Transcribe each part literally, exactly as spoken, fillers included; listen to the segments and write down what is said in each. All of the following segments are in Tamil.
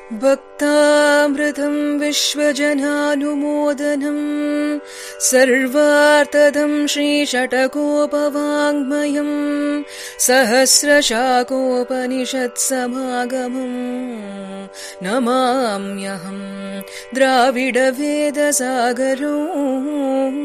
பக்தாம்ருதம் விஸ்வஜனானுமோதனம் சர்வார்த்ததம் ஸ்ரீஷடகோபவாங்மயம் சஹஸ்ரசாகோபனிஷத் சமாகமம் நமாம்யஹம் திராவிட வேதசாகரம்.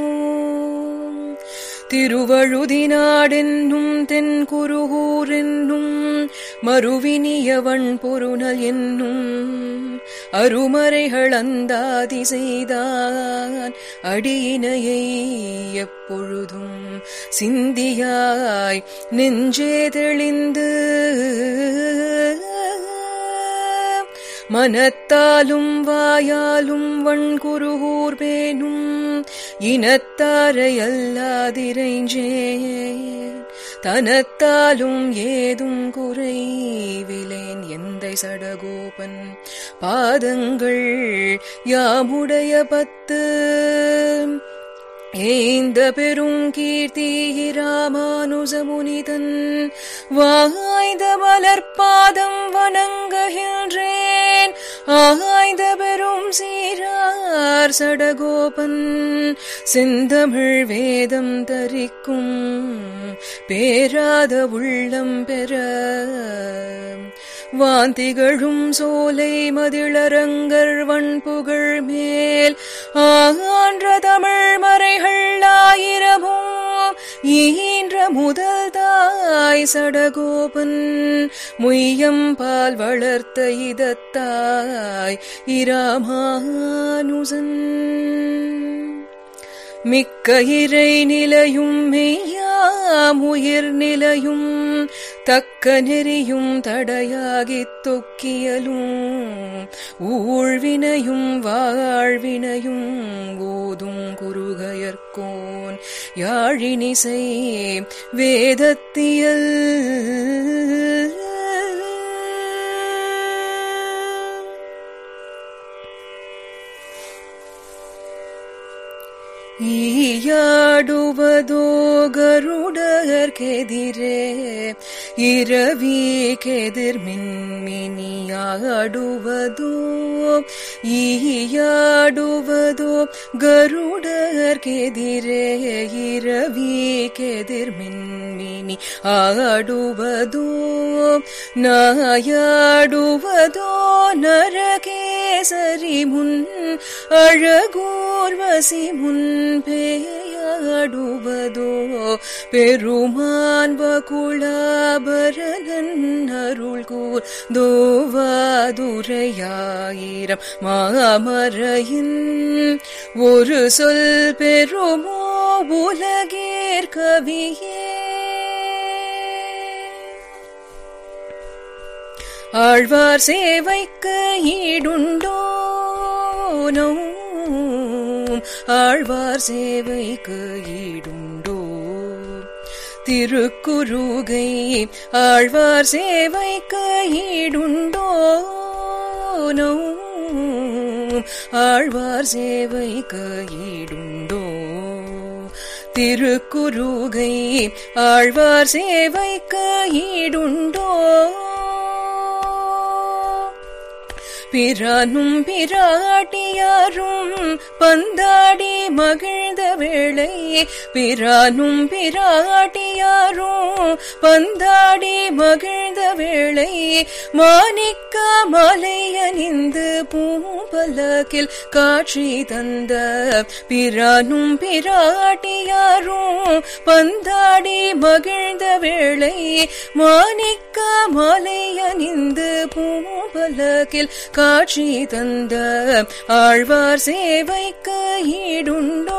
திருவழுதினாடென்னும் தென்குருகூர் என்னும் மறுவினியவன் பொருணல் என்னும் அருமறைகள் அந்தாதி செய்தான் அடியினையை எப்பொழுதும் சிந்தியாய் நெஞ்சே தெளிந்து மனத்தாலும் வாயாலும் வண்குருகூர் பேணும் இனத்தாரை அல்லாதிரைஞ்சேன் தனத்தாலும் ஏதும் குறைவிலேன் எந்தை சடகோபன் பாதங்கள் யாமுடைய பத்து ஏந்த பெரும் கீர்த்தி ராமானுஜமுனிதன் வாய்ந்த மலர்பாதம் வணங்குகின்றேன். ஆய்ந்த பெரும் சீரார் சடகோபன் செந்தமிழ் வேதம் தரிக்கும் பேராத உள்ளம் பெற வாந்திகளும் சோலை மதிளரங்கர் வண்புகழ் மேல் ஆன்ற தமிழ் மறைகள் ஆயிரமும் ஈன்ற முதல் தாய் சடகோபன் முய்யம் பால் வளர்த்த இதத்தாய் இராமானுஜன் மிக்க இறை நிலையும் மெய்யாம் உயிர் நிலையும் தக்க நெறியும் தடையாகித் தொக்கியலும் ஊழ்வினையும் வாழ்வினையும் ஓதும் குருகையர்கோன் யாழினிசை வேதத்தியல் ஈயாடுவதோ கருடர்கெதிரே இரவி கெதிர் மின்மினியாடுவதோ ஈயாடுவதோ கருடர்கெதிரே இரவி கெதிர் மின்மினி ஆடுவதோ நாயாடுவதோ நரகேசரி முன் அழகூர்வசி முன் பேயாடுவதோ பெருமான் வகுளாபரணன் அருள்கூர் தோவாதுரையாயிரம் மாமரையின் ஒரு சொல் பெருமோ உலகேர் கவியே ஆழ்வார் சேவைக்கு ஈடுண்டோ ஆழ்வார் சேவைக்கு ஈடுண்டோ திருக்குறுகை ஆழ்வார் சேவைக்கு ஈடுண்டோ ஆழ்வார் சேவைக்கு ஈடுண்டோ திருக்குறுகை ஆழ்வார் சேவைக்கு ஈடுண்டோ பிரானும் பிராட்டியாரும் பந்தாடி மகிழ்ந்த வேளை பிரானும் பிராட்டியாரும் பந்தாடி மகிழ்ந்த வேளை மாணிக்க மாலை அணிந்து பூம்பலகில் காட்சி தந்த பிரானும் பிராட்டியாரும் பந்தாடி மகிழ்ந்த வேளை மாணிக்க மாலை அணிந்து பூம்பலகில் காட்சி தந்த ஆழ்வார் சேவைக்கு ஈடுண்டோ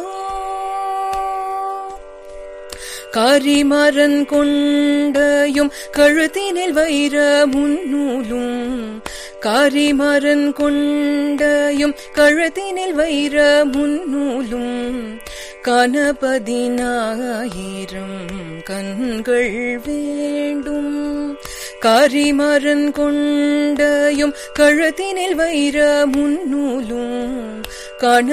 காரிமரன் கொண்டையும் கழுத்தினில் வைர முன்னூலும் காரிமரன் கொண்டையும் கழுத்தினில் வைர முன்னூலும் கணபதினாயிரம் கண்கள் வேண்டும் காரிமரன் கொண்டையும் கழுத்தினில் வைர முன்னூலும்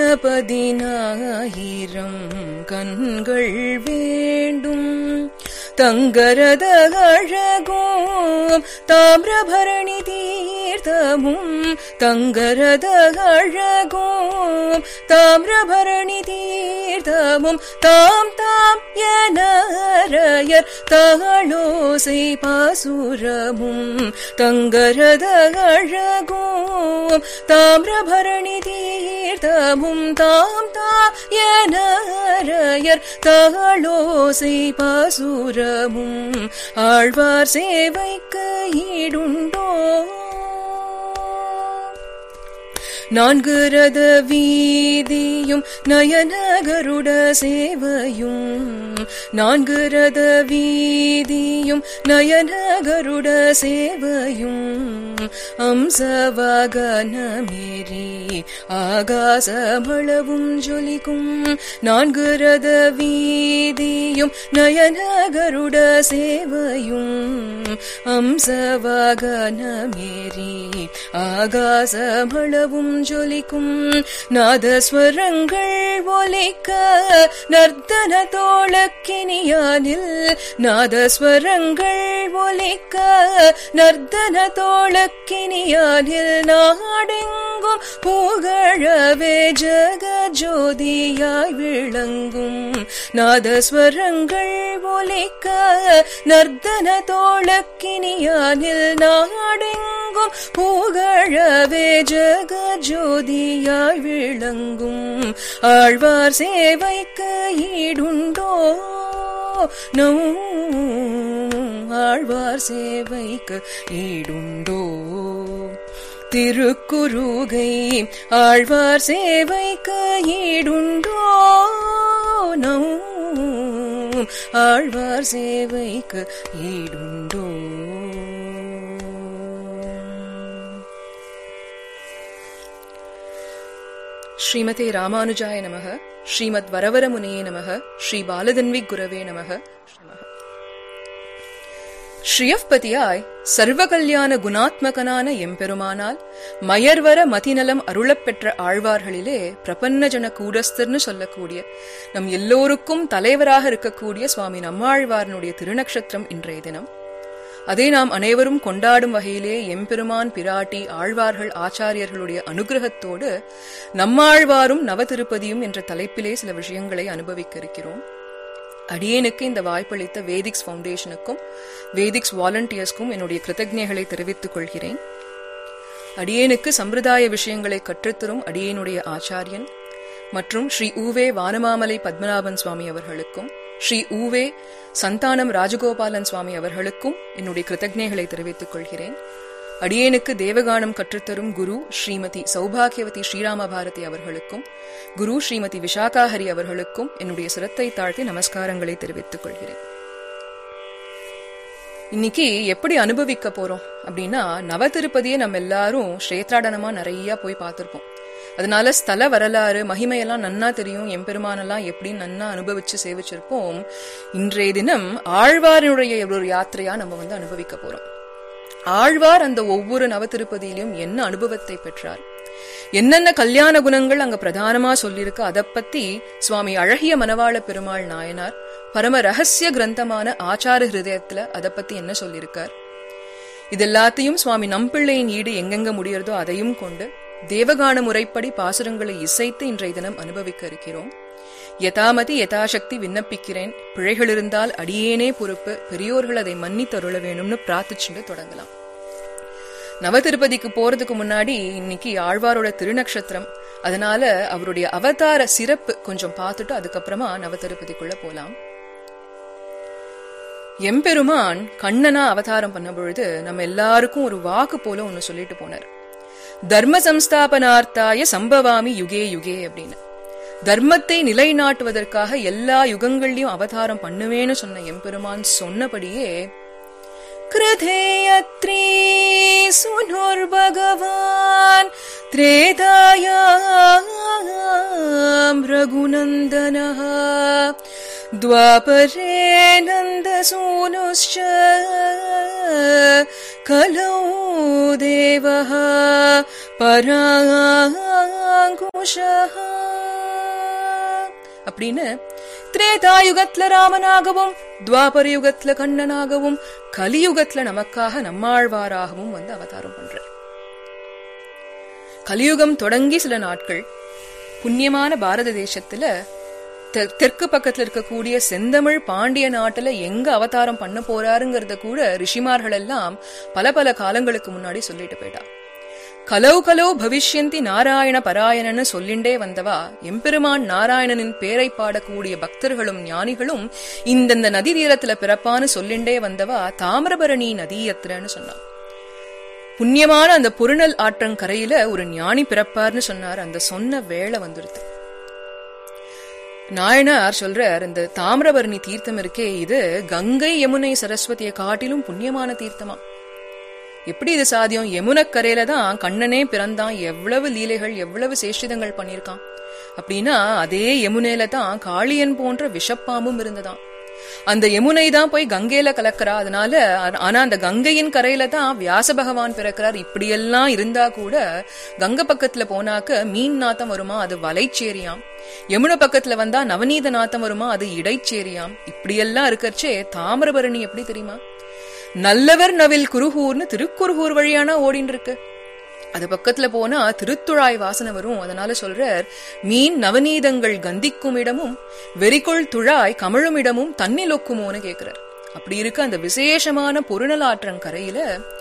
கணபதினாயிரம் கண்கள் வேண்டும் தங்கரத அழகும் தாமிரபரணி தீர்த்தமும் தங்கரத அழகும் தாமிரபரணி தீர்த்தமும் தாம் தாம் எனரையர் தகளோசை பாசுரமும் தங்கரத அழகும் தாமிரபரணி தீர்த்தமும் தாம் தாம் எனரையர் தகளோசை பாசுரமும் ஆழ்வார் சேவைக்கு ஈடுண்டோ நான்கு ரத வீதியும் நயனகருட சேவையும் நான்கு ரத வீதியும் நயனகருட சேவையும் அம்சவாகனமேரி ஆகாசமளவும் ஜொலிக்கும் நான்கு ரத வீதியும் நயனகருட சேவையும் அம்சவாகனமேரி ஆகாசமளவும் ஜொலிக்கும் நாதஸ்வரங்கள் ஒலிக்க நர்த்தன தோளக்கினியானில் நாதஸ்வரங்கள் ஒலிக்க நர்த்தன தோளக்கினியானில் நாடெங்கும் புகழவே ஜகஜோதியாய் விளங்கும் நாதஸ்வரங்கள் ஒலிக்க நர்த்தன தோளக்கினியானில் நாடெங்கும் புகழவே ஜகஜோதியாய் விளங்கும் ஆழ்வார் சேவைக்கு ஈடுண்டோ நோ ஆழ்வார் சேவைக்கு ஈடுண்டோ திருக்குறுகை ஆழ்வார் சேவைக்கு ஈடுண்டோ நோ ஆழ்வார் சேவைக்கு ஈடுண்டோ ஸ்ரீமதே ராமானுஜாய நமக ஸ்ரீமத் வரவரமுனியே நமக ஸ்ரீ பாலதன்வி குரவே நமக ஸ்ரீயப்பதியாய் சர்வ கல்யாண குணாத்மகனான எம்பெருமானால் மயர்வர மதிநலம் அருளப் பெற்ற ஆழ்வார்களிலே பிரபன்னஜன கூடஸ்தர்னு சொல்லக்கூடிய நம் எல்லோருக்கும் தலைவராக இருக்கக்கூடிய சுவாமி நம்மாழ்வாரனுடைய திருநக்ஷத்திரம் இன்றைய தினம். அதை நாம் அனைவரும் கொண்டாடும் வகையிலே எம்பெருமான் பிராட்டி ஆழ்வார்கள் ஆச்சாரியர்களுடைய அனுகிரகத்தோடு நம்மாழ்வாரும் நவ திருப்பதியும் என்ற தலைப்பிலே சில விஷயங்களை அனுபவிக்க இருக்கிறோம். அடியேனுக்கு இந்த வாய்ப்பளித்த வேதிக்ஸ் ஃபவுண்டேஷனுக்கும் வேதிக்ஸ் வாலண்டியர்ஸ்க்கும் என்னுடைய கிருத்தஜ்ஞைகளை தெரிவித்துக் கொள்கிறேன். அடியேனுக்கு சம்பிரதாய விஷயங்களை கற்றுத்தரும் அடியேனுடைய ஆச்சாரியன் மற்றும் ஸ்ரீ ஊவே வானமாமலை பத்மநாபன் சுவாமி அவர்களுக்கும் ஸ்ரீ ஊவே சந்தானம் ராஜகோபாலன் சுவாமி அவர்களுக்கும் என்னுடைய கிருத்தஜ்ஞைகளை தெரிவித்துக் கொள்கிறேன். அடியேனுக்கு தேவகானம் கற்றுத்தரும் குரு ஸ்ரீமதி சௌபாகியவதி ஸ்ரீராம பாரதி அவர்களுக்கும் குரு ஸ்ரீமதி விஷாகாஹரி அவர்களுக்கும் என்னுடைய சிரத்தை தாழ்த்தி நமஸ்காரங்களை தெரிவித்துக் கொள்கிறேன். இன்னைக்கு எப்படி அனுபவிக்க போறோம் அப்படின்னா, நவ திருப்பதியை நம்ம எல்லாரும் ஸ்ரேத்ராடனமா நிறைய போய் பார்த்திருப்போம். அதனால ஸ்தல வரலாறு மகிமையெல்லாம் நன்னா தெரியும், எம்பெருமானெல்லாம் எப்படின்னு நன்னா அனுபவிச்சு சேவிச்சிருப்போம். இன்றைய தினம் ஆழ்வாரினுடைய ஒரு யாத்திரையா நம்ம வந்து அனுபவிக்க போறோம். ஆழ்வார் அந்த ஒவ்வொரு நவ திருப்பதியிலும் என்ன அனுபவத்தை பெற்றார், என்னென்ன கல்யாண குணங்கள் அங்க பிரதானமா சொல்லியிருக்கு, அதை பத்தி சுவாமி அழகிய மணவாள பெருமாள் நாயனார் பரம ரகசிய கிரந்தமான ஆச்சார ஹிருதயத்துல அதை பத்தி என்ன சொல்லியிருக்கார், இதெல்லாத்தையும் சுவாமி நம்பிள்ளையின் ஈடு எங்கெங்க முடியறதோ அதையும் கொண்டு தேவகான முறைப்படி பாசுரங்களை இசைத்து இன்றைய தினம் அனுபவிக்க இருக்கிறோம். யதாமதி யதாசக்தி விண்ணப்பிக்கிறேன், பிழைகள் இருந்தால் அடியேனே பொறுப்பு, பெரியோர்கள் அதை மன்னித்தருள வேணும்னு பிரார்த்திச்சுட்டு தொடங்கலாம். நவ திருப்பதிக்கு போறதுக்கு முன்னாடி இன்னைக்கு ஆழ்வாரோட திருநக்ஷத்திரம், அதனால அவருடைய அவதார சிறப்பு கொஞ்சம் பார்த்துட்டு அதுக்கப்புறமா நவ திருப்பதிக்குள்ள போலாம். எம்பெருமான் கண்ணனா அவதாரம் பண்ண பொழுது நம்ம எல்லாருக்கும் ஒரு வாக்கு போல ஒன்னு சொல்லிட்டு போனார், தர்ம சம்ஸ்தாபனார்த்தாய சம்பவாமி யுகே யுகே அப்படின்னு. தர்மத்தை நிலைநாட்டுவதற்காக எல்லா யுகங்கள்லயும் அவதாரம் பண்ணுவேன்னு சொன்ன எம்பெருமான் சொன்னபடியே கிருதேயத்ரீ சுனுர் பகவான் த்ரேதாயாம் ரகுநந்தனஹ துவாபரே நந்தசூனுஷ்ச கலௌ தேவஹ பராங்குஷஹ அப்படின்னு திரேதாயுகத்துல ராமனாகவும் துவாபர யுகத்துல கண்ணனாகவும் கலியுகத்துல நமக்காக நம்மாழ்வாராகவும் வந்து அவதாரம் பண்றார். கலியுகம் தொடங்கி சில நாட்கள் புண்ணியமான பாரத தேசத்துல தெற்கு பக்கத்துல இருக்கக்கூடிய செந்தமிழ் பாண்டிய நாட்டுல எங்க அவதாரம் பண்ண போறாருங்கிறத கூட ரிஷிமார்கள் எல்லாம் பல பல காலங்களுக்கு முன்னாடி சொல்லிட்டு போயிட்டா. கலவு கலவு பவிஷ்யந்தி நாராயண பராயணன்னு சொல்லிண்டே வந்தவா எம்பெருமான் நாராயணனின் பேரை பாடக்கூடிய பக்தர்களும் ஞானிகளும் இந்தந்த நதி தீரத்துல பிறப்பான்னு சொல்லிண்டே வந்தவா தாமிரபரணி நதியத்திரன்னு சொன்னான். புண்ணியமான அந்த பொருணல் ஆற்றங்கரையில ஒரு ஞானி பிறப்பார்னு சொன்னார். அந்த சொன்ன வேளை வந்துடுது. நாயனார் சொல்றார், இந்த தாமிரபரணி தீர்த்தம் இருக்கே இது கங்கை யமுனை சரஸ்வதியை காட்டிலும் புண்ணியமான தீர்த்தமா. எப்படி இது சாத்தியம்? யமுனக்கரையில தான் கண்ணனே பிறந்தான். எவ்வளவு லீலைகள் எவ்வளவு சேஷ்டிதங்கள் பண்ணிருக்கான் அப்படின்னா அதே யமுனையில தான் காளியன் போன்ற விஷப்பாம்பும் இருந்ததாம். அந்த யமுனை தான் போய் கங்கையில கலக்கிறா. அதனால ஆனா அந்த கங்கையின் கரையில தான் வியாச பகவான் பிறக்கிறார். இப்படியெல்லாம் இருந்தா கூட கங்கை பக்கத்துல போனாக்க மீன் நாத்தம் வருமா, அது வலைச்சேரியாம். யமுனை பக்கத்துல வந்தா நவநீத நாத்தம் வருமா, அது இடைச்சேரியாம். இப்படியெல்லாம் இருக்கறச்சே தாமிரபரணி எப்படி தெரியுமா? நல்லவர் நவில் குருகூர்னு திருக்குருகூர் வழியானா ஓடின்னு இருக்கு. அது பக்கத்துல போனா திருத்துழாய் வாசனை வரும். அதனால சொல்றார், மீன் நவநீதங்கள் கந்திக்கும் இடமும் வெறிக்குள் துழாய் கமழும் இடமும் தன்னிலொக்குமோன்னு கேட்கிறார். அப்படி இருக்க அந்த விசேஷமான பொருணலாற்றங்கரையில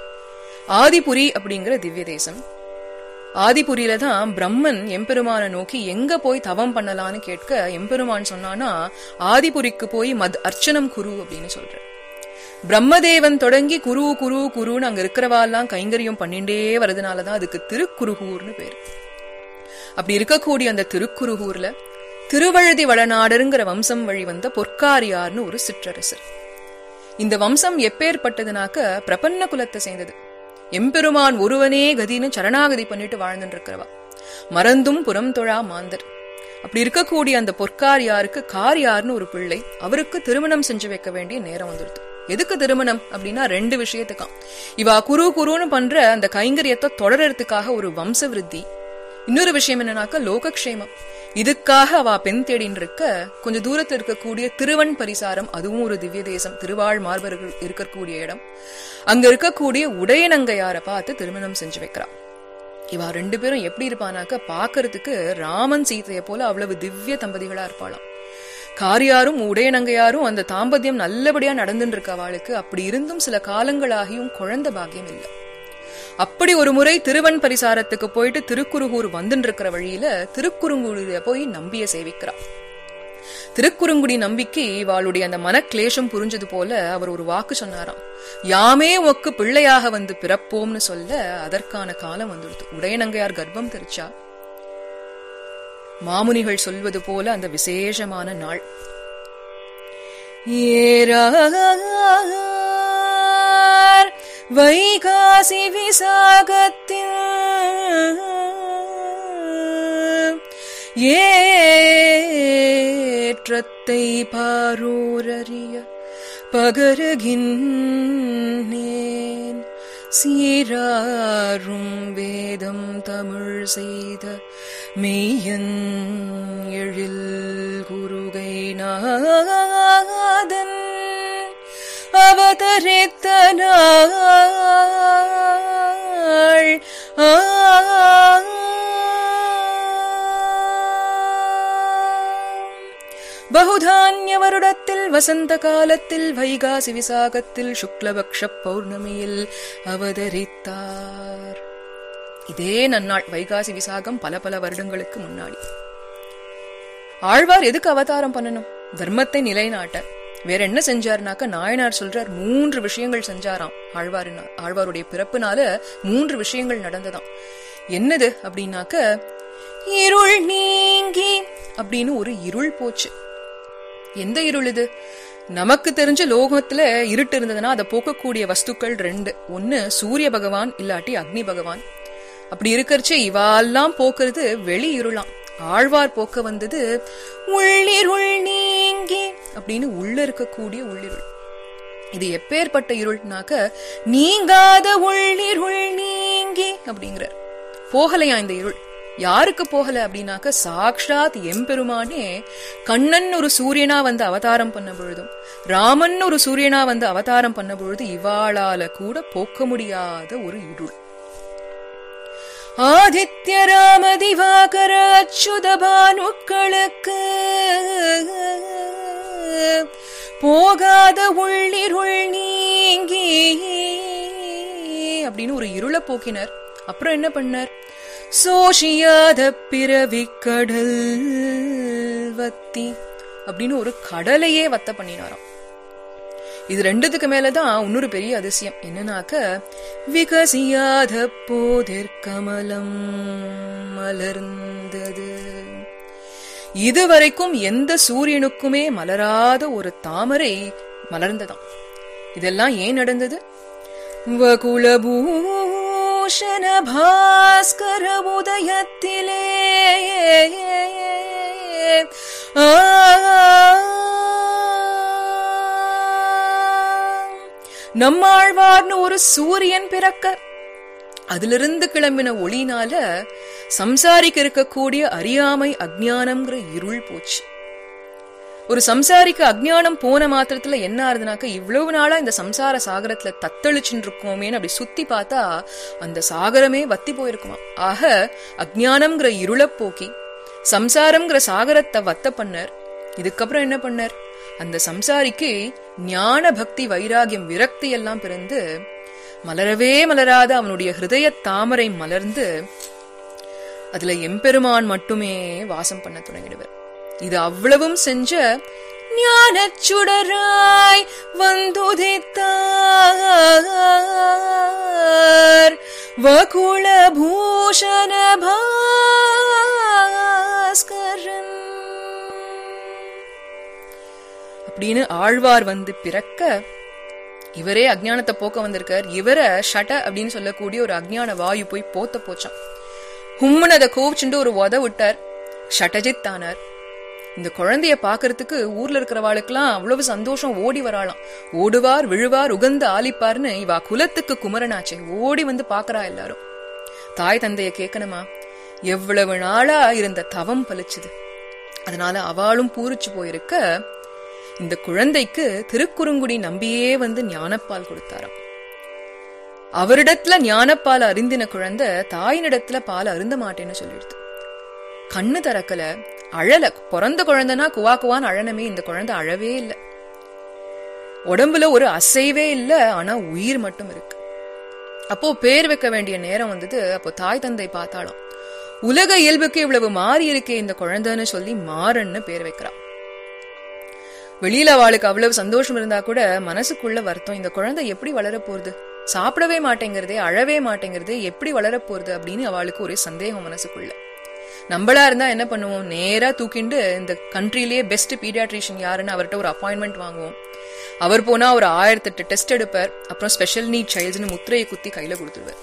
ஆதிபுரி அப்படிங்கிற திவ்ய தேசம். ஆதிபுரியில தான் பிரம்மன் எம்பெருமான நோக்கி எங்க போய் தவம் பண்ணலான்னு கேட்க எம்பெருமான் சொன்னானா ஆதிபுரிக்கு போய் மத் அர்ச்சனம் குரு அப்படின்னு சொல்ற. பிரம்மதேவன் தொடங்கி குரு குரு குருன்னு அங்க இருக்கிறவாள்லாம் கைங்கரியம் பண்ணிண்டே வரதுனாலதான் அதுக்கு திருக்குருகூர்னு பேரு. அப்படி இருக்கக்கூடிய அந்த திருக்குருகூர்ல திருவழுதி வளநாடருங்கிற வம்சம் வழி வந்த பொற்காரியார்னு ஒரு சிற்றரசர். இந்த வம்சம் எப்பேற்பட்டதுனாக்க பிரபன்ன குலத்தை சேர்ந்தது. எம்பெருமான் ஒருவனே கதின்னு சரணாகதி பண்ணிட்டு வாழ்ந்துட்டு இருக்கிறவா. மறந்தும் புறம் தொழா மாந்தர். அப்படி இருக்கக்கூடிய அந்த பொற்காரியாருக்கு காரியார்னு ஒரு பிள்ளை. அவருக்கு திருமணம் செஞ்சு வைக்க வேண்டிய நேரம் வந்துடுது. எதுக்கு திருமணம் அப்படின்னா ரெண்டு விஷயத்துக்காம். இவா குரு குருன்னு பண்ற அந்த கைங்கரியத்தை தொடரறதுக்காக ஒரு வம்ச விருத்தி. இன்னொரு விஷயம் என்னன்னாக்க லோகக்ஷேமம். இதுக்காக அவ பெண் தேடின்னு இருக்க கொஞ்ச தூரத்தில் இருக்கக்கூடிய திருவன் பரிசாரம், அதுவும் ஒரு திவ்ய தேசம், திருவாழ் மார்பர்கள் இருக்கக்கூடிய இடம். அங்க இருக்கக்கூடிய உடையநங்கையார பார்த்து திருமணம் செஞ்சு வைக்கிறா. இவா ரெண்டு பேரும் எப்படி இருப்பானாக்க பாக்குறதுக்கு ராமன் சீதையை போல அவ்வளவு திவ்ய தம்பதிகளா இருப்பாளாம். காரியாரும் உடையநங்கையாரும் அந்த தாம்பத்தியம் நல்லபடியா நடந்துட்டு இருக்க அவளுக்கு. அப்படி இருந்தும் சில காலங்களாகியும் குழந்தை பாக்கியம் இல்லை. அப்படி ஒரு முறை திருவன் பரிசாரத்துக்கு போயிட்டு திருக்குருகூர் வந்துட்டு இருக்கிற வழியில திருக்குறுங்குடியில போய் நம்பிய சேவிக்கிறா. திருக்குறுங்குடி நம்பிக்கை இவாளுடைய அந்த மனக்லேஷம் புரிஞ்சது போல அவர் ஒரு வாக்கு சொன்னாராம். யாமே உக்கு பிள்ளையாக வந்து பிறப்போம்னு சொல்ல அதற்கான காலம் வந்துடுது. உடையநங்கையார் கர்ப்பம் தெரிச்சா. மாமுனிகள் சொல்வது போல அந்த விசேஷமான நாள் ஏறார் வைகாசி விசாகத்தில் ஏற்றத்தை பாரூரறிய பகருகின்றேன் சீராரும் வேதம் தமிழ் செய்த மெய்யன் எழில் குருகை நாதன் அவதரித்த நாள் பகுதான்ய வருடத்தில் வசந்த காலத்தில் வைகாசி விசாகத்தில் சுக்லபக்ஷ பௌர்ணமியில் அவதரித்தார். இதே நன்னாள் வைகாசி விசாகம் பல பல வருடங்களுக்கு முன்னாடி. ஆழ்வார் எதுக்கு அவதாரம் பண்ணணும்? தர்மத்தை நிலைநாட்ட. வேற என்ன செஞ்சாருனாக்க நாயனார் சொல்றார் மூன்று விஷயங்கள் செஞ்சாராம். ஆழ்வாரின் ஆழ்வாருடைய பிறப்புனால மூன்று விஷயங்கள் நடந்ததாம். என்னது அப்படின்னாக்க இருள் நீங்கி அப்படின்னு ஒரு இருள் போச்சு. எந்த இருள் இது? நமக்கு தெரிஞ்ச லோகத்துல இருட்டு இருந்ததுன்னா அதை போக்கக்கூடிய வஸ்துக்கள் ரெண்டு. ஒன்னு சூரிய பகவான் இல்லாட்டி அக்னி பகவான். அப்படி இருக்கறச்சே இவாலாம் போக்குறது வெளி இருளாம். ஆழ்வார் போக்க வந்தது உள்ளிருள் நீங்கி அப்படின்னு உள்ள இருக்கக்கூடிய உள்ளிருள். இது எப்பேற்பட்ட இருள்னாக்க நீங்காத உள்ளிருள் நீங்கி அப்படிங்கிறார். போகலையா இந்த இருள்? யாருக்கு போகல அப்படின்னாக்க சாக்ஷாத் எம்பெருமானே கண்ணன் ஒரு சூரியனா வந்து அவதாரம் பண்ண பொழுதும் ராமன் ஒரு சூரியனா வந்து அவதாரம் பண்ண பொழுது இவாளால கூட போக்க முடியாத ஒரு இருள். ஆதித்ய ராம திவாகர அச்சுத பானுக்களுக்கு போகாத உள்ளிருள் நீங்கி அப்படின்னு ஒரு இருளை போக்கினர். அப்புறம் என்ன பண்ணார்? சோஷியாத பிறவி கடல் வத்தி அப்படின்னு ஒரு கடலையே வத்த பண்ணினாராம். இது ரெண்டுத்துக்கு மேலதான் இன்னொரு பெரிய அதிசயம் என்னன்னாக்க, விகசியாத போதிர் கமலம் மலர்ந்தது. இதுவரைக்கும் எந்த சூரியனுக்குமே மலராத ஒரு தாமரை மலர்ந்ததாம். இதெல்லாம் ஏன் நடந்தது? வகுலபூஷண பாஸ்கர உதயத்திலே நம்மாழ்வார்னு ஒரு சூரியன் பிறக்க அதிலிருந்து கிளம்பின ஒளினால சம்சாரிக்கு இருக்கக்கூடிய அறியாமை அஜ்ஞானம்ங்கிற இருள் போச்சு. ஒரு சம்சாரிக்கு அஜ்ஞானம் போன மாத்திரத்துல என்ன ஆறுதுனாக்க, இவ்வளவு நாளா இந்த சம்சார சாகரத்துல தத்தளிச்சுட்டு இருக்கோமேன்னு அப்படி சுத்தி பார்த்தா அந்த சாகரமே வத்தி போயிருக்குமா. ஆக அஜ்ஞானம்ங்கிற இருளை போக்கி சம்சாரம்ங்கிற சாகரத்தை வத்த பண்ணார். இதுக்கப்புறம் என்ன பண்ணார்? அந்த சம்சாரிக்கு ஞான பக்தி வைராகியம் விரக்தி எல்லாம் பிறந்து மலரவே மலராத அவனுடைய ஹிருதய தாமரை மலர்ந்து அதுல எம்பெருமான் மட்டுமே வாசம் பண்ண தொடங்கிடுவர். இது அவ்வளவும் செஞ்ச ஞானச்சுடராய் வந்துதித்தார் வகுல பூஷண பாஸ்கரன் அப்படின்னு ஆழ்வார் வந்து பிறக்க, இவரே அஜ்ஞானத்தை போக்க வந்திருக்கார். இவரை ஷட அப்படின்னு சொல்லக்கூடிய ஒரு அஜ்ஞான வாயு போய் போத்த போச்சான். ஹும்மனதை கோவிச்சுண்டு ஒரு உத விட்டார். ஷட்டஜித் ஆனார். இந்த குழந்தைய பாக்குறதுக்கு ஊர்ல இருக்கிறவாளுக்கெல்லாம் அவ்வளவு சந்தோஷம், ஓடி வராளாம். ஓடுவார் விழுவார் உகந்து ஆலிப்பார்னு இவா குலத்துக்கு குமரனாச்சே ஓடி வந்து பாக்குறா எல்லாரும். தாய் தந்தைய கேட்கணுமா? எவ்வளவு நாளா இருந்த தவம் பலிச்சுது. அதனால அவளும் பூரிச்சு போயிருக்க இந்த குழந்தைக்கு திருக்குறுங்குடி நம்பியே வந்து ஞானப்பால் கொடுத்தாராம். அவரிடத்துல ஞானப்பால் அருந்தின குழந்தை தாயினிடத்துல பால் அருந்த மாட்டேன்னு சொல்லிடுது. கண்ணு திறக்கல, அழல. பிறந்த குழந்தைனா குவா குவான்னு அழனமே, இந்த குழந்தை அழவே இல்லை. உடம்புல ஒரு அசைவே இல்லை, ஆனா உயிர் மட்டும் இருக்கு. அப்போ பேர் வைக்க வேண்டிய நேரம் வந்தது. அப்போ தாய் தந்தை பார்த்தாலும் உலக இயல்புக்கு இவ்வளவு மாறி இருக்கே இந்த குழந்தைன்னு சொல்லி மாறன்னு பேர் வைக்கிறா. வெளியில அவளுக்கு அவ்வளவு சந்தோஷம் இருந்தா கூட மனசுக்குள்ள வருத்தம், இந்த குழந்தை எப்படி வளர போறது, சாப்பிடவே மாட்டேங்கிறதே, அழவே மாட்டேங்கிறதே, எப்படி வளர போறது அப்படின்னு அவளுக்கு ஒரே சந்தேகம் மனசுக்குள்ள. நம்மளா இருந்தா என்ன பண்ணுவோம்? நேரா தூக்கிண்டு இந்த கண்ட்ரிலேயே பெஸ்ட் பீடியாட்ரிஷியன் யாருன்னு அவர்கிட்ட ஒரு அப்பாயின்மெண்ட் வாங்குவோம். அவர் போனா ஒரு ஆயிரத்தி எட்டு டெஸ்ட் எடுப்பார். அப்புறம் ஸ்பெஷல் நீட் சைல்ட்ஸ்னு முத்திரையை குத்தி கையில கொடுத்துருவார்.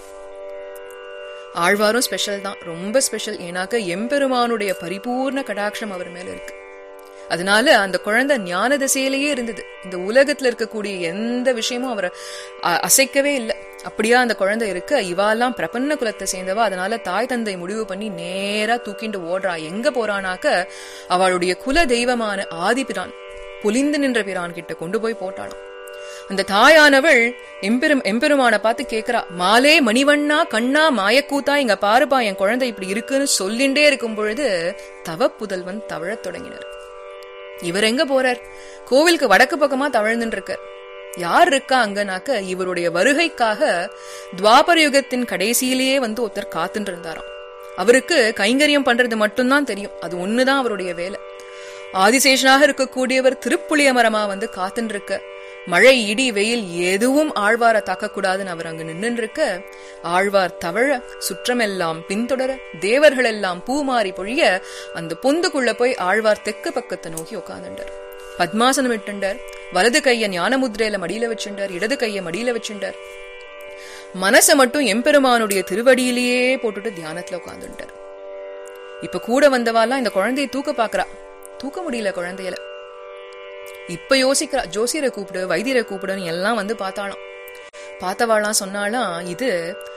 ஆழ்வாரும் ஸ்பெஷல் தான், ரொம்ப ஸ்பெஷல். ஏன்னாக்க எம்பெருமானுடைய பரிபூர்ண கடாட்சம் அவர் மேல இருக்கு. அதனால அந்த குழந்தை ஞான திசையிலேயே இருந்தது. இந்த உலகத்துல இருக்கக்கூடிய எந்த விஷயமும் அவரை அசைக்கவே இல்லை. அப்படியா அந்த குழந்தை இருக்க. இவாலாம் பிரபன்ன குலத்தை சேர்ந்தவா. அதனால தாய் தந்தை முடிவு பண்ணி நேரா தூக்கிண்டு ஓடுறா. எங்க போறானாக்க அவளுடைய குல தெய்வமான ஆதிபிரான், பொலிந்து நின்ற பிரான் கிட்ட கொண்டு போய் போட்டாளாம். அந்த தாயானவள் எம்பெரும் எம்பெருமான பார்த்து கேக்குறா, மாலே மணிவண்ணா கண்ணா மாயக்கூத்தா இங்க பாருப்பா என் குழந்தை இப்படி இருக்குன்னு சொல்லிண்டே இருக்கும் பொழுது தவ புதல்வன் தவழத் தொடங்கினார். இவர் எங்க போறார்? கோவிலுக்கு வடக்கு பக்கமா தவழ்ந்துட்டு இருக்கார். யார் இருக்கா அங்கனாக்க, இவருடைய வருகைக்காக துவாபர யுகத்தின் கடைசியிலேயே வந்து ஒருத்தர் காத்துட்டு இருந்தாராம். அவருக்கு கைங்கரியம் பண்றது மட்டும்தான் தெரியும், அது ஒண்ணுதான் அவருடைய வேலை. ஆதிசேஷனாக இருக்கக்கூடியவர் திருப்புளிய மரமா வந்து காத்துட்டு இருக்க, மழை இடி வெயில் எதுவும் ஆழ்வார தாக்கக்கூடாதுன்னு அவர் அங்கு நின்று இருக்க, ஆழ்வார் தவழ சுற்றமெல்லாம் பின்தொடர தேவர்கள் எல்லாம் பூமாறி பொழிய அந்த பொந்துக்குள்ள போய் ஆழ்வார் தெற்கு பக்கத்தை நோக்கி உட்கார்ந்துட்டார். பத்மாசனம் இட்டுண்டார். வலது கைய ஞானமுத்ரையில மடியில வச்சுட்டார், இடது கைய மடியில வச்சுட்டார். மனசை மட்டும் எம்பெருமானுடைய திருவடியிலேயே போட்டுட்டு தியானத்துல உட்கார்ந்துட்டார். இப்ப கூட வந்தவாலாம் இந்த குழந்தையை தூக்க பாக்குறா, தூக்க முடியல குழந்தையில. இப்ப யோசிக்கிறா, ஜோசியரை கூப்பிடு வைத்தியரை கூப்பிடுன்னு எல்லாம் வந்து பார்த்தாலாம். பார்த்தவாளாம் சொன்னாலாம், இது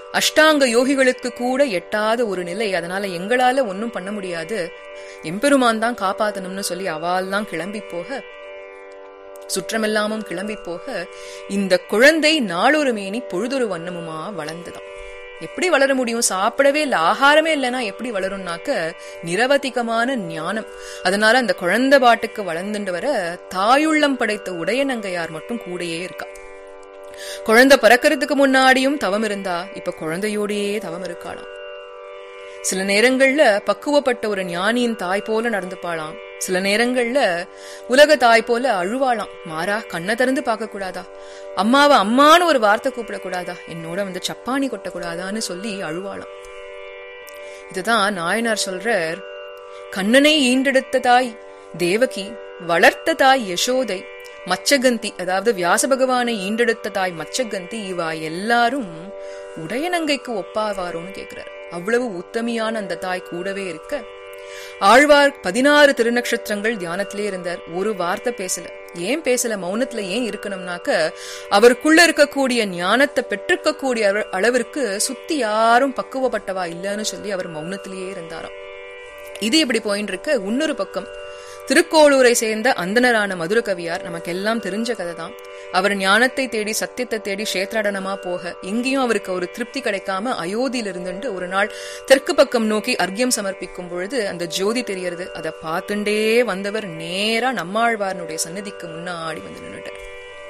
அஷ்டாங்க யோகிகளுக்கு கூட எட்டாத ஒரு நிலை. அதனால எங்களால ஒன்னும் பண்ண முடியாது, எம்பெருமான் தான் காப்பாத்தணும்னு சொல்லி அவால்லாம் கிளம்பி போக, சுற்றமெல்லாமும் கிளம்பி போக, இந்த குழந்தை நாளொரு மேனி பொழுதொரு வண்ணமுமா வளர்ந்துதான். எப்படி வளர முடியும்? சாப்பிடவே இல்ல, ஆகாரமே இல்லைன்னா எப்படி வளரும்னாக்க நிரவதிகமான ஞானம். அதனால அந்த குழந்தை பாட்டுக்கு வளர்ந்துட்டு வர தாயுள்ளம் படைத்த உடையநங்கையார் மட்டும் கூடயே இருக்கா. குழந்தை பிறக்கிறதுக்கு முன்னாடியும் தவம் இருந்தா, இப்ப குழந்தையோடையே தவம் இருக்காளாம். சில நேரங்கள்ல பக்குவப்பட்ட ஒரு ஞானியின் தாய் போல நடந்துப்பாளாம், சில நேரங்கள்ல உலக தாய் போல அழுவாளாம். மாறா, கண்ணை திறந்து பார்க்க கூடாதா, அம்மாவை அம்மான்னு ஒரு வார்த்தை கூப்பிடக்கூடாதா, என்னோட வந்து சப்பானி கொட்டக்கூடாதான்னு சொல்லி அழுவாளாம். இதுதான் நாயனார் சொல்றார், கண்ணனை ஈண்டெடுத்த தாய் தேவகி, வளர்த்த தாய் யசோதை, மச்சகந்தி அதாவது வியாச பகவானை ஈண்டெடுத்த தாய் மச்சகந்தி, இவா எல்லாரும் உடையநங்கைக்கு ஒப்பாவாரோன்னு கேட்கிறார். அவ்வளவு உத்தமியான அந்த தாய் கூடவே இருக்க, ஆழ்வார் பதினாறு திருநக்ஷத்திரங்கள் தியானத்திலே இருந்தார், ஒரு வார்த்தை பேசல. ஏன் பேசல, மௌனத்துல ஏன் இருக்கணும்னாக்க, அவருக்குள்ள இருக்கக்கூடிய ஞானத்தை பெற்றுக்கக்கூடிய அளவிற்கு சுத்தி யாரும் பக்குவப்பட்டவா இல்லன்னு சொல்லி அவர் மௌனத்திலேயே இருந்தாராம். இது எப்படி போயின்னு இருக்க, இன்னொரு பக்கம் திருக்கோளூரை சேர்ந்த அந்தனரான மதுர கவியார், நமக்கு எல்லாம் தெரிஞ்ச கதை தான். அவர் ஞானத்தை தேடி சத்தியத்தை தேடி கஷேத்ராடனமா போக, எங்கேயும் அவருக்கு ஒரு திருப்தி கிடைக்காம அயோத்தியில இருந்துட்டு ஒரு நாள் தெற்கு பக்கம் நோக்கி அர்க்கியம் சமர்ப்பிக்கும் பொழுது அந்த ஜோதி தெரியறது. அதை பார்த்துண்டே வந்தவர் நேரா நம்மாழ்வாரனுடைய சன்னதிக்கு முன்னாடி வந்து நின்னுட்டார்.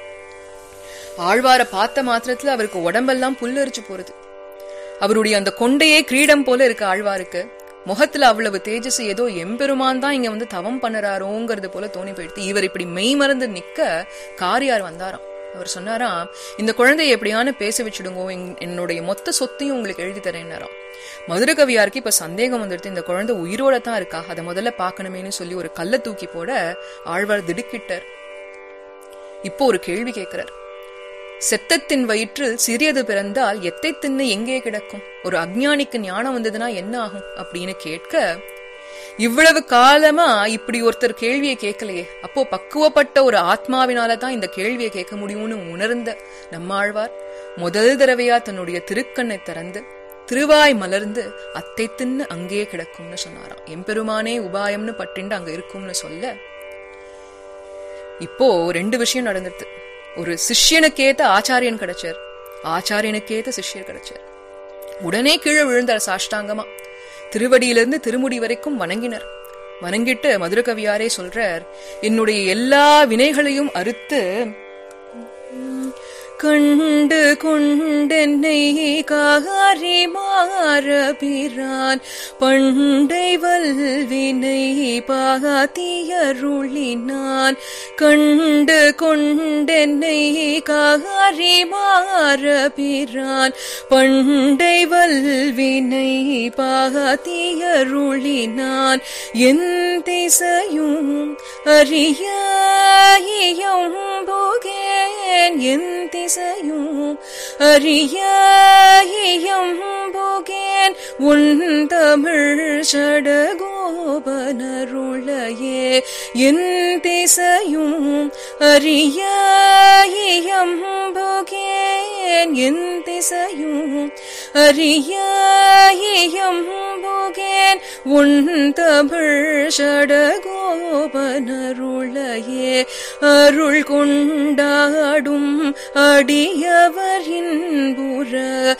ஆழ்வார பார்த்த மாத்திரத்துல அவருக்கு உடம்பெல்லாம் புல்லரிச்சு போறது. அவருடைய அந்த கொண்டையே கிரீடம் போல இருக்கு ஆழ்வாருக்கு. முகத்துல அவ்வளவு தேஜஸ், ஏதோ எம்பெருமான் தான் இங்க வந்து தவம் பண்ணறாரோங்கிறது போல தோணி போயிடுத்து. இவர் இப்படி மெய் மறந்து நிக்க காரியார் வந்தாராம். அவர் சொன்னாராம், இந்த குழந்தைய எப்படியான பேச வச்சுடுங்கோ, என்னுடைய மொத்த சொத்தையும் உங்களுக்கு எழுதி தரேன்னாராம். மதுர கவியாருக்கு இப்ப சந்தேகம் வந்துடுது, இந்த குழந்தை உயிரோட தான் இருக்கா, அதை முதல்ல பாக்கணுமேனு சொல்லி ஒரு கல்ல தூக்கி போட ஆழ்வார் திடுக்கிட்டார். இப்போ ஒரு கேள்வி கேட்கிறார், செத்தத்தின் வயிற்றில் சிறியது பிறந்தால் எத்தை தின்னு எங்கே கிடக்கும், ஒரு அஞ்ஞானிக்கு ஞானம் வந்ததுன்னா என்ன ஆகும் அப்படின்னு கேட்க, இவ்வளவு காலமா இப்படி ஒருத்தர் கேள்வியை கேட்கலையே, அப்போ பக்குவப்பட்ட ஒரு ஆத்மாவினாலதான் இந்த கேள்வியை கேட்க முடியும்னு உணர்ந்த நம்மாழ்வார் முதல் தடவையா தன்னுடைய திருக்கண்ணை திறந்து திருவாய் மலர்ந்து அத்தை தின்னு அங்கே கிடக்கும்னு சொன்னாராம். எம்பெருமானே உபாயம்னு பட்டிண்டு அங்க இருக்கும்னு சொல்ல, இப்போ ரெண்டு விஷயம் நடந்துருது. ஒரு சிஷ்யனுக்கேத்த ஆச்சாரியன் கிடைச்சார், ஆச்சாரியனுக்கேத்த சிஷ்யர் கிடைச்சார். உடனே கீழே விழுந்தார் சாஷ்டாங்கமா, திருவடியிலிருந்து திருமுடி வரைக்கும் வணங்கினர். வணங்கிட்டு மதுர கவியாரே சொல்றார், என்னுடைய எல்லா வினைகளையும் அறுத்து கண்டு கொண்டென்னை காரி மாறபிரான் பண்டை வல்வினை பாத்தியருளினான், கண்டு கொண்டென்னை காரி மாறபிரான் பண்டை வல்வினை பாத்தியருளினான், என் திசையும் அறியும் போகேன், என் திசையும் அறியும் போகேன், உன் தமிழ் சடகோபனருளையே, என் திசையும் அறியும் போகேன், என் திசையும் அறியும் போகேன், உன் தமிழ் சடகோபனருளையே, அருள் கொண்டாடும் அடியவரின் புற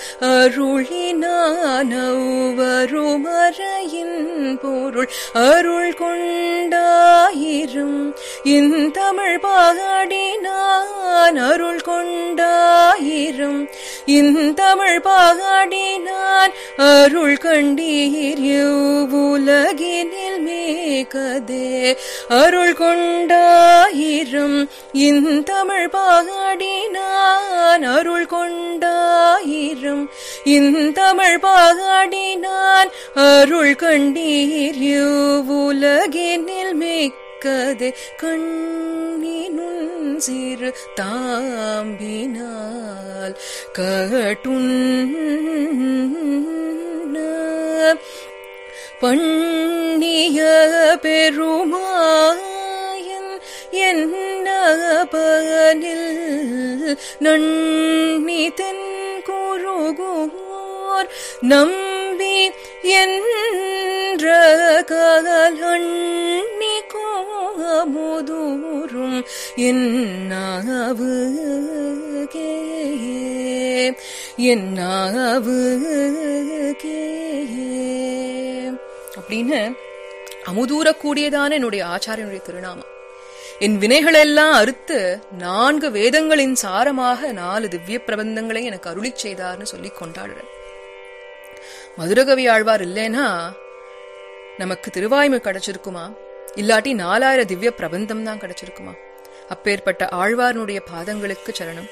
அருளினானவருமறையின் பொருள், அருள் கொண்டாயிரும் இந்தமிழ் பாடினான், அருள் கொண்டாயிரும் இந்தமிழ் பாடினான், அருள் கண்டீர் உலகினில் மேகதே, அருள் கொண்டாயிரும் இந்தமிழ் பாடினான், அருள் கொண்டாயிரும் இந்தமிழ் பாடினான், அருள் கண்டீர் உலகினில் மேகதே, கண்ணினுன் சிறு தாம்பினால் கட்டுண்ண பண்ணிய பெருமாயன் என்ன பகனில் நன்னி தென் குருகும் போர் நம்பி என்ற ககலண்ணி கோமுதூரும் என்னாவு என்னாவு அப்படின்னு அமுதூரக்கூடியதான என்னுடைய ஆச்சாரியனுடைய திருநாமம். என் வினைகளெல்லாம் அறுத்து நான்கு வேதங்களின் சாரமாக நாலு திவ்ய பிரபந்தங்களை எனக்கு அருளி செய்தார்னு சொல்லி கொண்டாடுறேன். மதுரகவி ஆழ்வார் இல்லைன்னா நமக்கு திருவாய்மை கிடைச்சிருக்குமா? இல்லாட்டி நாலாயிரம் திவ்ய பிரபந்தம் தான் கிடைச்சிருக்குமா? அப்பேற்பட்ட ஆழ்வார்னுடைய பாதங்களுக்கு சரணம்.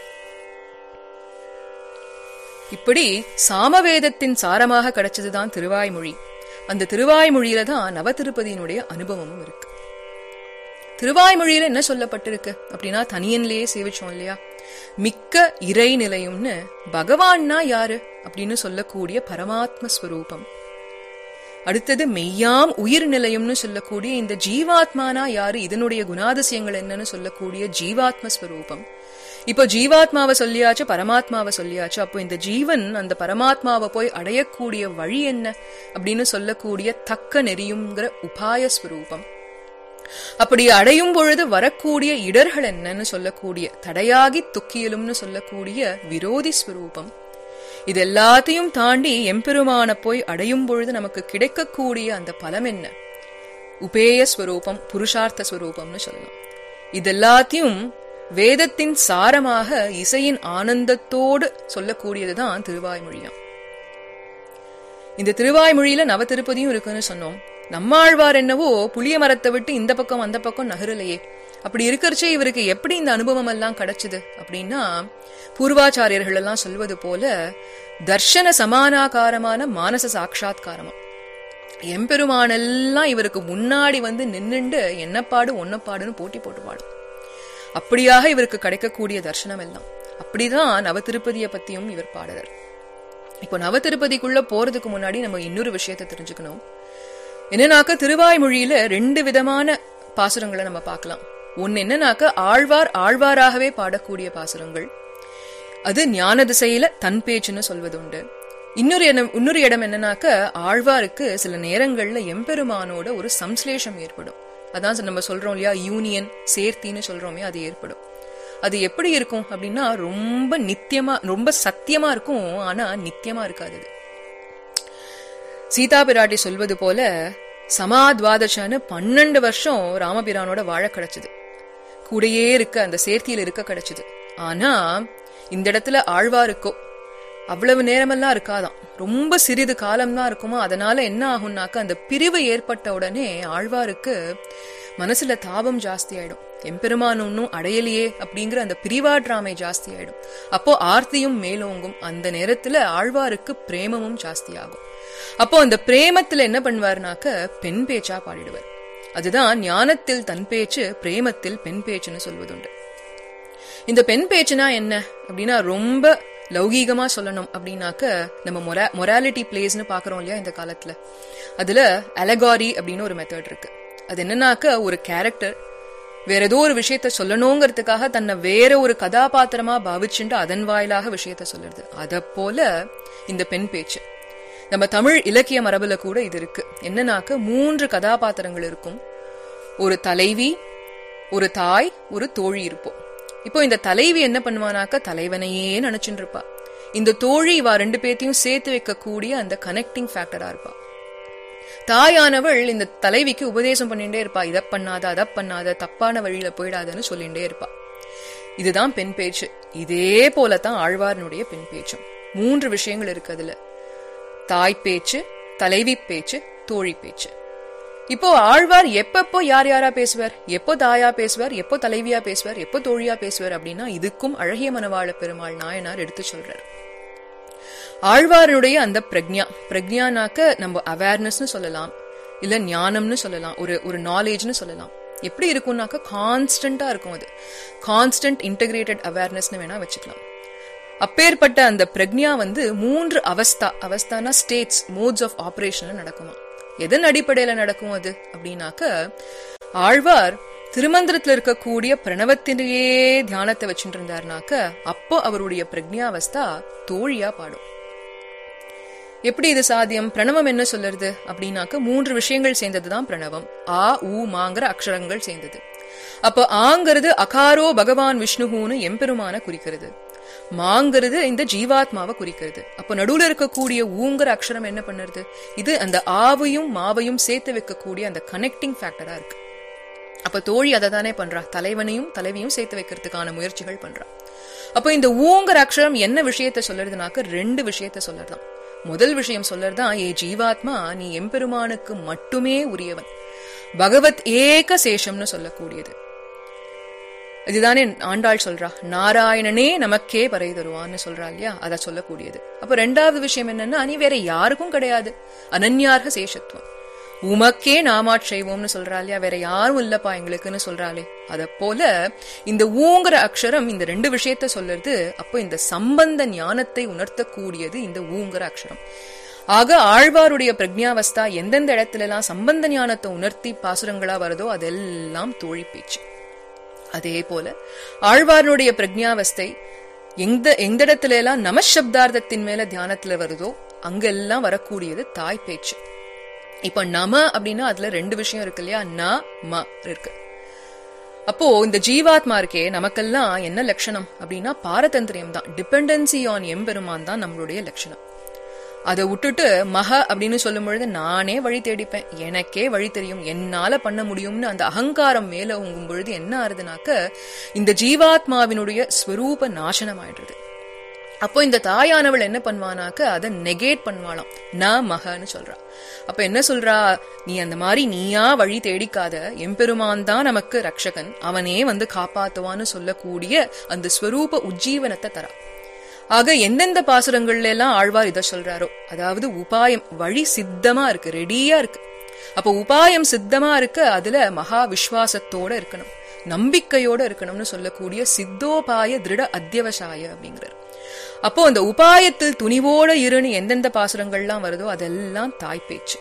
இப்படி சாமவேதத்தின் சாரமாக கிடைச்சதுதான் திருவாய்மொழி. அந்த திருவாய்மொழியில தான் நவ திருப்பதியினுடைய அனுபவமும் இருக்கு. திருவாய்மொழியில என்ன சொல்லப்பட்டிருக்கு அப்படின்னா, தனியன்லயே சேவிச்சோம் இல்லையா, மிக்க இறை நிலையும்னு பகவான்னா யாரு அப்படின்னு சொல்லக்கூடிய பரமாத்ம ஸ்வரூபம். அடுத்தது மெய்யாம் உயிர் நிலையம்னு சொல்லக்கூடிய இந்த ஜீவாத்மானா யாரு, இதனுடைய குணாதிசயங்கள் என்னன்னு சொல்லக்கூடிய ஜீவாத்ம ஸ்வரூபம். இப்போ ஜீவாத்மாவை சொல்லியாச்சு, பரமாத்மாவை சொல்லியாச்சு. அப்போ இந்த ஜீவன் அந்த பரமாத்மாவை போய் அடையக்கூடிய வழி என்ன அப்படின்னு சொல்லக்கூடிய தக்க நெறியுங்கிற உபாய ஸ்வரூபம். அப்படி அடையும் பொழுது வரக்கூடிய இடர்கள் என்னன்னு சொல்லக்கூடிய தடையாகி துக்கியலும்னு சொல்லக்கூடிய விரோதி ஸ்வரூபம். இது எல்லாத்தையும் தாண்டி எம்பெருமான போய் அடையும் பொழுது நமக்கு கிடைக்கக்கூடிய அந்த பலம் என்ன, உபேய ஸ்வரூபம், புருஷார்த்த ஸ்வரூபம்னு சொல்லலாம். இதெல்லாத்தையும் வேதத்தின் சாரமாக இசையின் ஆனந்தத்தோடு சொல்லக்கூடியதுதான் திருவாய்மொழியாம். இந்த திருவாய்மொழியில நவ திருப்பதியும் இருக்குன்னு சொன்னோம். நம்மாழ்வார் என்னவோ புளிய மரத்தை விட்டு இந்த பக்கம் அந்த பக்கம் நகரலையே. அப்படி இருக்கிறச்சே இவருக்கு எப்படி இந்த அனுபவம் எல்லாம் கிடைச்சது அப்படின்னா, பூர்வாச்சாரியர்கள் எல்லாம் சொல்வது போல தர்ஷன சமானாகாரமான மானச சாட்சாத்காரமா. எம்பெருமானெல்லாம் இவருக்கு முன்னாடி வந்து நின்னுண்டு என்னப்பாடு ஒன்னப்பாடுன்னு போட்டி போட்டு பாடும். அப்படியாக இவருக்கு கிடைக்கக்கூடிய தர்சனம் எல்லாம். அப்படிதான் நவ திருப்பதியை பத்தியும் இவர் பாடுறார். இப்போ நவ திருப்பதிக்குள்ள போறதுக்கு முன்னாடி நம்ம இன்னொரு விஷயத்தை தெரிஞ்சுக்கணும். என்னன்னாக்க திருவாய்மொழியில ரெண்டு விதமான பாசுரங்களை நம்ம பார்க்கலாம். ஒன்னு என்னன்னாக்க ஆழ்வார் ஆழ்வாராகவே பாடக்கூடிய பாசுரங்கள், அது ஞான திசையில தன் பேச்சுன்னு சொல்வதுண்டு. இன்னொரு இடம் இன்னொரு இடம் என்னன்னாக்க ஆழ்வாருக்கு சில நேரங்கள்ல எம்பெருமானோட ஒரு சம்ஸ்லேஷம் ஏற்படும். அதான் நம்ம சொல்றோம் இல்லையா, யூனியன், சேர்த்தின்னு சொல்றோமே, அது ஏற்படும். அது எப்படி இருக்கும் அப்படின்னா ரொம்ப நித்தியமா, ரொம்ப சத்தியமா இருக்கும். ஆனா நித்தியமா இருக்காது. சீதா பிராட்டி சொல்வது போல சமாத்வாதசான்னு பன்னெண்டு வருஷம் ராமபிரானோட வாழ கிடைச்சது, கூடையே இருக்க அந்த சேர்த்தியில இருக்க கிடைச்சது. ஆனா இந்த இடத்துல ஆழ்வாருக்கோ அவ்வளவு நேரமெல்லாம் இருக்காதான், ரொம்ப சிறிது காலம்தான் இருக்குமா. அதனால என்ன ஆகும்னாக்க அந்த பிரிவு ஏற்பட்ட உடனே ஆழ்வாருக்கு மனசுல தாபம் ஜாஸ்தி ஆயிடும். எம்பெருமான் ஒன்னும் அடையலையே அப்படிங்கிற அந்த பிரிவாற்றாமை ஜாஸ்தி ஆயிடும். அப்போ ஆர்த்தியும் மேலோங்கும். அந்த நேரத்துல ஆழ்வாருக்கு பிரேமமும் ஜாஸ்தி ஆகும். அப்போ அந்த பிரேமத்துல என்ன பண்ணுவார்னாக்க பெண் பேச்சா பாடிடுவார். அதுதான் ஞானத்தில் தன் பேச்சு, பிரேமத்தில் பெண் பேச்சுன்னு சொல்வதுண்டு. இந்த பெண் பேச்சுனா என்ன அப்படின்னா, ரொம்ப லௌகீகமா சொல்லணும் அப்படின்னாக்க நம்ம மொரா மொராலிட்டி பிளேஸ்னு பாக்குறோம் இல்லையா இந்த காலத்துல. அதுல அலகாரி அப்படின்னு ஒரு மெத்தட் இருக்கு. அது என்னன்னாக்க ஒரு கேரக்டர் வேற ஏதோ ஒரு விஷயத்த சொல்லணுங்கிறதுக்காக தன்னை வேற ஒரு கதாபாத்திரமா பாவிச்சுட்டு அதன் வாயிலாக விஷயத்த சொல்லுறது. அத போல இந்த பெண் பேச்சு நம்ம தமிழ் இலக்கிய மரபுல கூட இது இருக்கு. என்னன்னாக்க மூன்று கதாபாத்திரங்கள் இருக்கும். ஒரு தலைவி, ஒரு தாய், ஒரு தோழி இருப்போம். இப்போ இந்த தலைவி என்ன பண்ணுவானாக்க தலைவனையே நினைச்சுட்டு இருப்பா. இந்த தோழி இவா ரெண்டு பேர்த்தையும் சேர்த்து வைக்கக்கூடிய அந்த கனெக்டிங் ஃபேக்டரா இருப்பா. தாயானவள் இந்த தலைவிக்கு உபதேசம் பண்ணிட்டே இருப்பா. இதை பண்ணாத, அதை பண்ணாத, தப்பான வழியில போயிடாதன்னு சொல்லிட்டே இருப்பா. இதுதான் பெண் பேச்சு. இதே போலதான் ஆழ்வார்னுடைய பெண் பேச்சும். மூன்று விஷயங்கள் இருக்கு அதுல. தாய் பேச்சு, தலைவி பேச்சு, தோழி பேச்சு. இப்போ ஆழ்வார் எப்பப்போ யார் யாரா பேசுவார், எப்போ தாயா பேசுவார், எப்போ தலைவியா பேசுவார், எப்போ தோழியா பேசுவார் அப்படின்னா இதுக்கும் அழகிய மனவாள பெருமாள் நாயனார் எடுத்து சொல்றார். ஆழ்வாருடைய அந்த பிரக்ஞா, பிரக்ஞானாக்க நம்ம அவேர்னஸ்னு சொல்லலாம், இல்ல ஞானம்னு சொல்லலாம், ஒரு ஒரு நாலேஜ்னு சொல்லலாம். எப்படி இருக்கும்னாக்க கான்ஸ்டன்டா இருக்கும். அது கான்ஸ்டன்ட் இன்டகிரேட்டட் அவேர்னஸ்னு வேணா வச்சுக்கலாம். அப்பேற்பட்ட அந்த பிரக்ஞா வந்து மூன்று அவஸ்தா, அவஸ்தானா ஸ்டேட்ஸ், மோட்ஸ் ஆஃப் ஆபரேஷன் நடக்குமா. எதன் அடிப்படையில நடக்கும் அது அப்படின்னாக்க ஆழ்வார் திருமந்திரத்துல இருக்கக்கூடிய பிரணவத்திலேயே தியானத்தை வச்சுட்டு இருந்தாருனாக்க அப்போ அவருடைய பிரக்ஞாவஸ்தா தோழியா பாடும். எப்படி இது சாத்தியம்? பிரணவம் என்ன சொல்லுறது அப்படின்னாக்க மூன்று விஷயங்கள் சேர்ந்ததுதான் பிரணவம். ஆ ஊ மாங்கிற அக்ஷரங்கள் சேர்ந்தது. அப்ப ஆங்கிறது அகாரோ பகவான் விஷ்ணுன்னு எம்பெருமான குறிக்கிறது, மாங்கிறது இந்த ஜீவாத்மாவை குறிக்கிறது. அப்ப நடுவுல இருக்கக்கூடிய ஊங்கிற அக்ஷரம் என்ன பண்ணுறது? இது அந்த ஆவையும் மாவையும் சேர்த்து வைக்கக்கூடிய அந்த கனெக்டிங் ஃபேக்டரா இருக்கு. அப்ப தோழி அதை தானே பண்றா, தலைவனையும் தலைவியும் சேர்த்து வைக்கிறதுக்கான முயற்சிகள் பண்றா. அப்ப இந்த ஊங்கிற அக்ஷரம் என்ன விஷயத்த சொல்றதுனாக்க ரெண்டு விஷயத்த சொல்லறதான். முதல் விஷயம் சொல்லறதான், ஏ ஜீவாத்மா, நீ எம்பெருமானுக்கு மட்டுமே உரியவன், பகவத் ஏக சேஷம்னு சொல்லக்கூடியது. இதுதானே ஆண்டாள் சொல்றா, நாராயணனே நமக்கே பறை தருவான்னு சொல்றா இல்லையா, அத சொல்லக்கூடியது. அப்ப ரெண்டாவது விஷயம் என்னன்னா, நீ வேற யாருக்கும் கிடையாது, அனன்யார்க சேஷத்துவம், உமக்கே நாமாட்சைவோம்னு சொல்றா இல்லையா, வேற யாரும் இல்லப்பா எங்களுக்குன்னு சொல்றாளே. அத போல இந்த ஊங்கிற அக்ஷரம் இந்த ரெண்டு விஷயத்த சொல்றது. அப்போ இந்த சம்பந்த ஞானத்தை உணர்த்தக்கூடியது இந்த ஊங்கிற அக்ஷரம். ஆக ஆழ்வாருடைய பிரக்ஞாவஸ்தா எந்தெந்த இடத்துல எல்லாம் சம்பந்த ஞானத்தை உணர்த்தி பாசுரங்களா வருதோ அதெல்லாம் தோழி பேச்சு. அதே போல ஆழ்வாருடைய பிரக்ஞாவஸ்தை எந்த எந்த இடத்துல எல்லாம் நமசப்தார்த்தத்தின் மேல தியானத்துல வருதோ அங்கெல்லாம் வரக்கூடியது தாய் பேச்சு. இப்ப நம அப்படின்னா அதுல ரெண்டு விஷயம் இருக்கு இல்லையா, ந ம இருக்கு. அப்போ இந்த ஜீவாத்மா இருக்கே, நமக்கெல்லாம் என்ன லட்சணம் அப்படின்னா பாரதந்திரியம் தான், டிபெண்டன்சி ஆன் எம்பெருமான் தான் நம்மளுடைய லட்சணம். அதை விட்டுட்டு மக அப்படின்னு சொல்லும் பொழுது நானே வழி தேடிப்பேன், எனக்கே வழி தெரியும், என்னால பண்ண முடியும்னு அந்த அகங்காரம் மேல உங்கும் பொழுது என்ன ஆறுதுனாக்க இந்த ஜீவாத்மாவினுடைய ஸ்வரூப நாசனம் ஆயிடுறது. அப்போ இந்த தாயானவள் என்ன பண்ணுவானாக்க அதை நெகேட் பண்ணுவாளாம், ந மகன்னு சொல்றா. அப்ப என்ன சொல்றா, நீ அந்த மாதிரி நீயா வழி தேடிக்காத, எம்பெருமான் தான் நமக்கு ரக்ஷகன், அவனே வந்து காப்பாத்துவான்னு சொல்லக்கூடிய அந்த ஸ்வரூப உஜ்ஜீவனத்தை தரா. ஆக எந்தெந்த பாசுரங்கள்ல எல்லாம் ஆழ்வார் இதை சொல்றாரோ, அதாவது உபாயம் வழி சித்தமா இருக்கு, ரெடியா இருக்கு. அப்ப உபாயம் சித்தமா இருக்கு, அதுல மகா விஸ்வாசத்தோட இருக்கணும், நம்பிக்கையோட இருக்கணும்னு சொல்லக்கூடிய சித்தோபாய திருட அத்தியவசாய அப்படிங்கிறார். அப்போ அந்த உபாயத்தில் துணிவோட இருன்னு எந்தெந்த பாசுரங்கள்லாம் வருதோ அதெல்லாம் தாய் பேச்சு.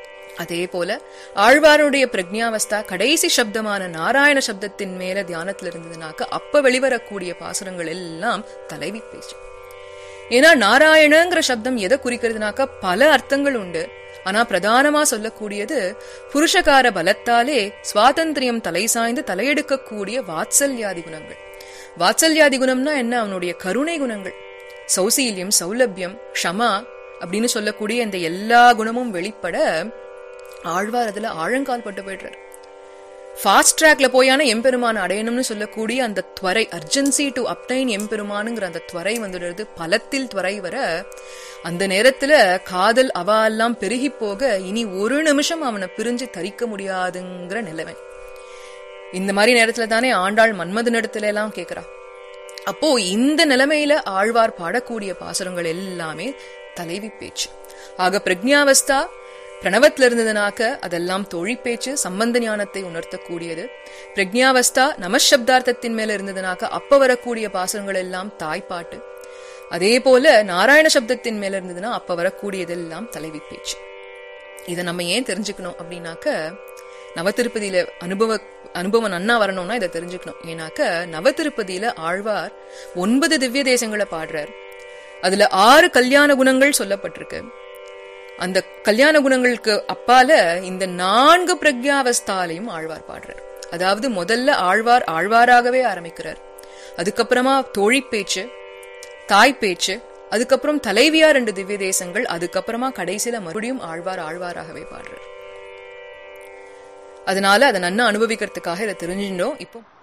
அதே போல ஆழ்வாருடைய பிரக்ஞாவஸ்தா கடைசி சப்தமான நாராயண சப்தத்தின் மேல தியானத்துல இருந்ததுனாக்க அப்ப வெளிவரக்கூடிய பாசுரங்கள் எல்லாம் தலைவி பேச்சு. ஏன்னா நாராயணங்கிற சப்தம் எதை குறிக்கிறதுனாக்க பல அர்த்தங்கள் உண்டு. ஆனா பிரதானமா சொல்லக்கூடியது புருஷகார பலத்தாலே சுவாதந்திரியம் தலை சாய்ந்து தலையெடுக்கக்கூடிய வாத்சல்யாதி குணங்கள். வாத்சல்யாதி குணம்னா என்ன? அவனுடைய கருணை குணங்கள், சௌசீல்யம், சௌலபியம், க்ஷமா அப்படின்னு சொல்லக்கூடிய இந்த எல்லா குணமும் வெளிப்பட ஆழ்வார் அதுல ஆழங்கால் பட்டு போயிடுறார். ஃபாஸ்ட் ட்ராக்ல போயான எம்பெருமான அடையணும்னு சொல்லக்கூடிய அந்த துவரை, அர்ஜென்சி டு அப்டைன் எம்பெருமானுங்கிற அந்த துவரை வந்துடுறது, பலத்தில் துவரை வர அந்த நேரத்துல காதல் அவா எல்லாம் பெருகி போக இனி ஒரு நிமிஷம் அவனை பிரிஞ்சு தரிக்க முடியாதுங்கிற நிலைமை. இந்த மாதிரி நேரத்துல தானே ஆண்டாள் மன்மதனிடத்துல எல்லாம் கேட்கிறா. அப்போ இந்த நிலைமையில ஆழ்வார் பாடக்கூடிய பாசுரங்கள் எல்லாமே தலைவி பேச்சு. ஆக பிரக்ஞாவஸ்தா பிரணவத்துல இருந்ததுனாக்க அதெல்லாம் தோழி பேச்சு, சம்பந்த ஞானத்தை உணர்த்தக்கூடியது. பிரக்ஞாவஸ்தா நமசப்தார்த்தத்தின் மேல இருந்ததுனாக்க அப்ப வரக்கூடிய பாசுரங்கள் எல்லாம் தாய்ப்பாட்டு. அதே போல நாராயண சப்தத்தின் மேல இருந்ததுன்னா அப்ப வரக்கூடியதெல்லாம் தலைவி பேச்சு. இதை நம்ம ஏன் தெரிஞ்சுக்கணும் அப்படின்னாக்க, நவதிருப்பதியில அனுபவ அனுபவம் நன்னா வரணும்னா இதை தெரிஞ்சுக்கணும். ஏன்னாக்க நவதிருப்பதியில ஆழ்வார் ஒன்பது திவ்ய தேசங்களை பாடுறார். அதுல ஆறு கல்யாண குணங்கள் சொல்லப்பட்டிருக்கு. அந்த கல்யாண குணங்களுக்கு அப்பால இந்த நான்கு பிரக்ஞாவஸ்தாலையும் ஆழ்வார் பாடுறார். அதாவது முதல்ல ஆழ்வார் ஆழ்வாராகவே ஆரம்பிக்கிறார், அதுக்கப்புறமா தோழி பேச்சு, தாய் பேச்சு, அதுக்கப்புறம் தலைவியா ரெண்டு திவ்ய தேசங்கள், அதுக்கப்புறமா கடைசியில மறுபடியும் ஆழ்வார் ஆழ்வாராகவே பாடுறார். அதனால அதை நன்னா அனுபவிக்கிறதுக்காக இதை தெரிஞ்சுட்டோம். இப்போ